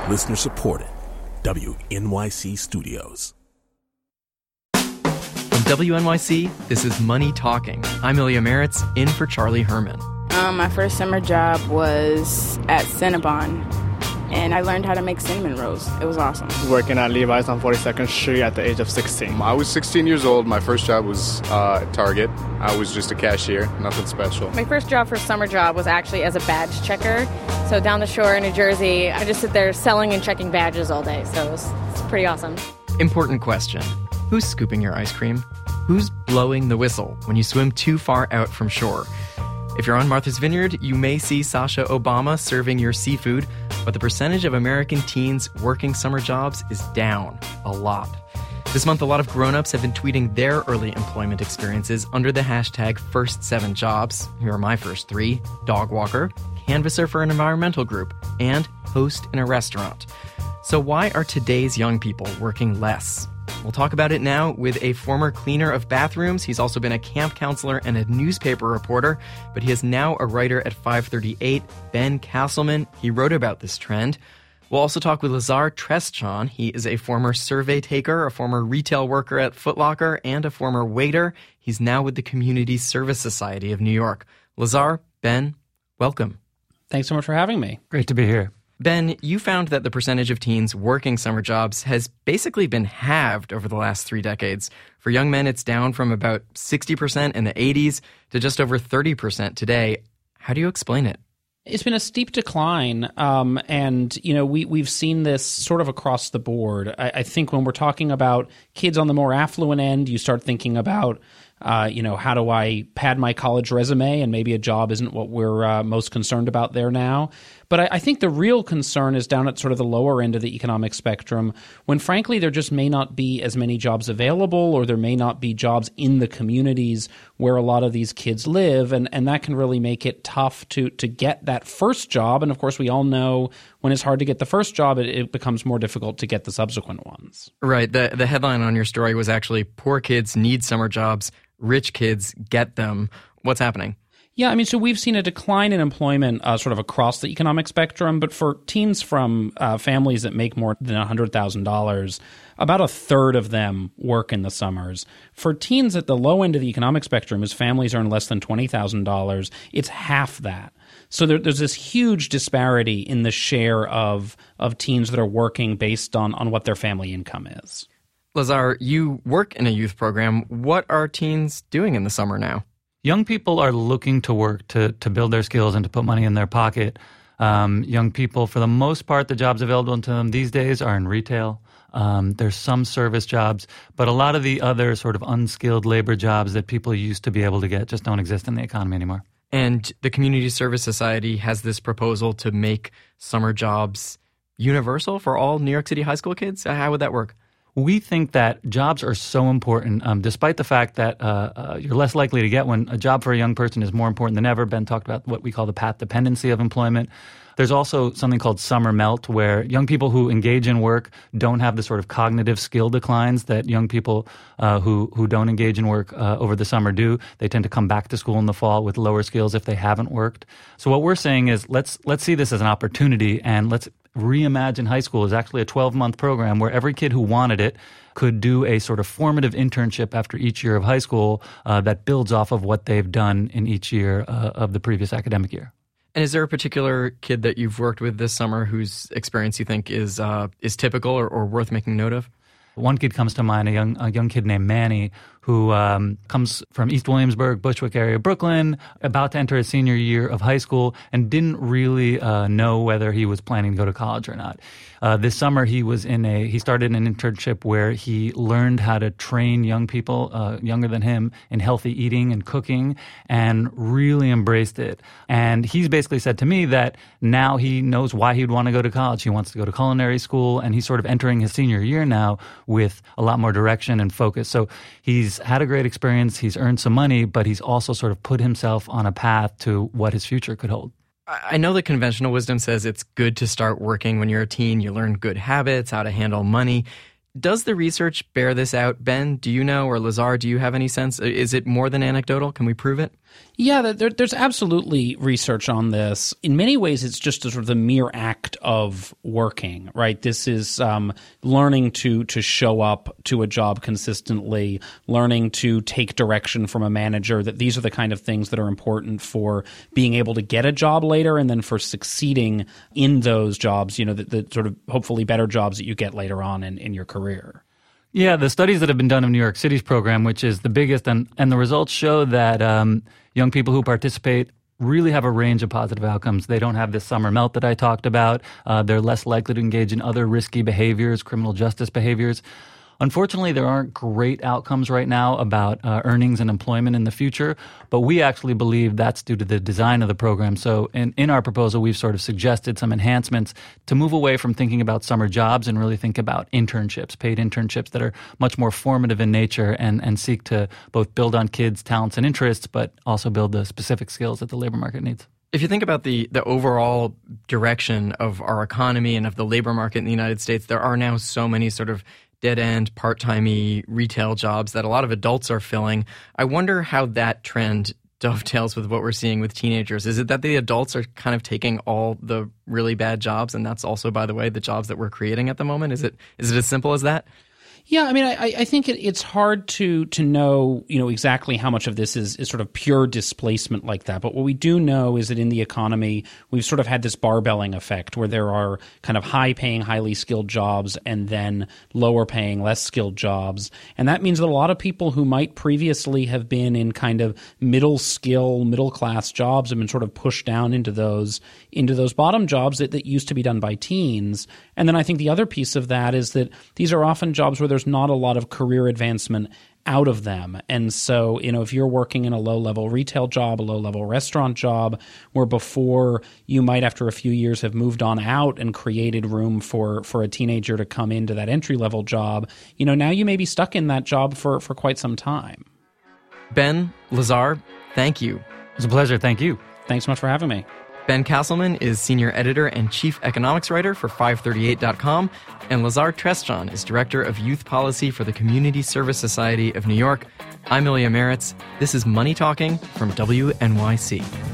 Listener supported. WNYC Studios. From WNYC, this is Money Talking. I'm Ilya Meritz, in for Charlie Herman. My first summer job was at Cinnabon, and I learned how to make cinnamon rolls. It was awesome. Working at Levi's on 42nd Street at the age of 16. I was 16 years old. My first job was at Target. I was just a cashier, nothing special. My first job for summer job was actually as a badge checker. So down the shore in New Jersey, I just sit there selling and checking badges all day. So it's pretty awesome. Important question. Who's scooping your ice cream? Who's blowing the whistle when you swim too far out from shore? If you're on Martha's Vineyard, you may see Sasha Obama serving your seafood, but the percentage of American teens working summer jobs is down a lot. This month, a lot of grown-ups have been tweeting their early employment experiences under the hashtag First7Jobs. Here are my first three: dog walker, canvasser for an environmental group, and host in a restaurant. So why are today's young people working less? We'll talk about it now with a former cleaner of bathrooms. He's also been a camp counselor and a newspaper reporter, but he is now a writer at 538, Ben Castleman. He wrote about this trend. We'll also talk with Lazar Treschan. He is a former survey taker, a former retail worker at Foot Locker, and a former waiter. He's now with the Community Service Society of New York. Lazar, Ben, welcome. Thanks so much for having me. Great to be here. Ben, you found that the percentage of teens working summer jobs has basically been halved over the last 3 decades. For young men, it's down from about 60% in the 80s to just over 30% today. How do you explain it? It's been a steep decline, and we've seen this sort of across the board. I think when we're talking about kids on the more affluent end, you start thinking about how do I pad my college resume, and maybe a job isn't what we're most concerned about there now. But I think the real concern is down at sort of the lower end of the economic spectrum, when frankly there just may not be as many jobs available, or there may not be jobs in the communities where a lot of these kids live, and that can really make it tough to get that first job. And of course, we all know when it's hard to get the first job, it becomes more difficult to get the subsequent ones. Right. The headline on your story was actually "Poor kids need summer jobs, rich kids get them." What's happening? Yeah, so we've seen a decline in employment sort of across the economic spectrum, but for teens from families that make more than $100,000, about a third of them work in the summers. For teens at the low end of the economic spectrum, as families earn less than $20,000, it's half that. So there's this huge disparity in the share of teens that are working based on what their family income is. Lazar, you work in a youth program. What are teens doing in the summer now? Young people are looking to work to build their skills and to put money in their pocket. Young people, for the most part, the jobs available to them these days are in retail. There's some service jobs, but a lot of the other sort of unskilled labor jobs that people used to be able to get just don't exist in the economy anymore. And the Community Service Society has this proposal to make summer jobs universal for all New York City high school kids. How would that work? We think that jobs are so important, despite the fact that you're less likely to get one. A job for a young person is more important than ever. Ben talked about what we call the path dependency of employment. There's also something called summer melt, where young people who engage in work don't have the sort of cognitive skill declines that young people who don't engage in work over the summer do. They tend to come back to school in the fall with lower skills if they haven't worked. So what we're saying is let's see this as an opportunity, and let's reimagine high school as actually a 12-month program where every kid who wanted it could do a sort of formative internship after each year of high school that builds off of what they've done in each year of the previous academic year. And is there a particular kid that you've worked with this summer whose experience you think is typical or worth making note of? One kid comes to mind, a young kid named Manny, who comes from East Williamsburg, Bushwick area, Brooklyn, about to enter his senior year of high school, and didn't really know whether he was planning to go to college or not. This summer, he started an internship where he learned how to train young people younger than him in healthy eating and cooking, and really embraced it. And he's basically said to me that now he knows why he'd want to go to college. He wants to go to culinary school, and he's sort of entering his senior year now with a lot more direction and focus. So he's had a great experience, he's earned some money, but he's also sort of put himself on a path to what his future could hold. I know that conventional wisdom says it's good to start working when you're a teen. You learn good habits, how to handle money. Does the research bear this out? Ben, do you know, or Lazar, do you have any sense? Is it more than anecdotal? Can we prove it? Yeah, there's absolutely research on this. In many ways, it's just a sort of the mere act of working, right? This is learning to show up to a job consistently, learning to take direction from a manager, that these are the kind of things that are important for being able to get a job later and then for succeeding in those jobs, the sort of hopefully better jobs that you get later on in your career. Yeah, the studies that have been done in New York City's program, which is the biggest, and the results show that young people who participate really have a range of positive outcomes. They don't have this summer melt that I talked about. They're less likely to engage in other risky behaviors, criminal justice behaviors. Unfortunately, there aren't great outcomes right now about earnings and employment in the future, but we actually believe that's due to the design of the program. So in our proposal, we've sort of suggested some enhancements to move away from thinking about summer jobs and really think about internships, paid internships that are much more formative in nature and seek to both build on kids' talents and interests, but also build the specific skills that the labor market needs. If you think about the overall direction of our economy and of the labor market in the United States, there are now so many sort of dead-end, part-timey retail jobs that a lot of adults are filling. I wonder how that trend dovetails with what we're seeing with teenagers. Is it that the adults are kind of taking all the really bad jobs, and that's also, by the way, the jobs that we're creating at the moment? Is it as simple as that? Yeah, I mean, I think it's hard to know, exactly how much of this is sort of pure displacement like that. But what we do know is that in the economy, we've sort of had this barbelling effect where there are kind of high-paying, highly skilled jobs and then lower-paying, less skilled jobs. And that means that a lot of people who might previously have been in kind of middle-skill, middle-class jobs have been sort of pushed down into those bottom jobs that used to be done by teens. And then I think the other piece of that is that these are often jobs where there's not a lot of career advancement out of them. And so, if you're working in a low-level retail job, a low-level restaurant job, where before you might, after a few years, have moved on out and created room for a teenager to come into that entry-level job, now you may be stuck in that job for quite some time. Ben, Lazar, thank you. It was a pleasure. Thank you. Thanks so much for having me. Ben Castleman is senior editor and chief economics writer for 538.com, and Lazar Trestjan is director of youth policy for the Community Service Society of New York. I'm Ilya Meritz. This is Money Talking from WNYC.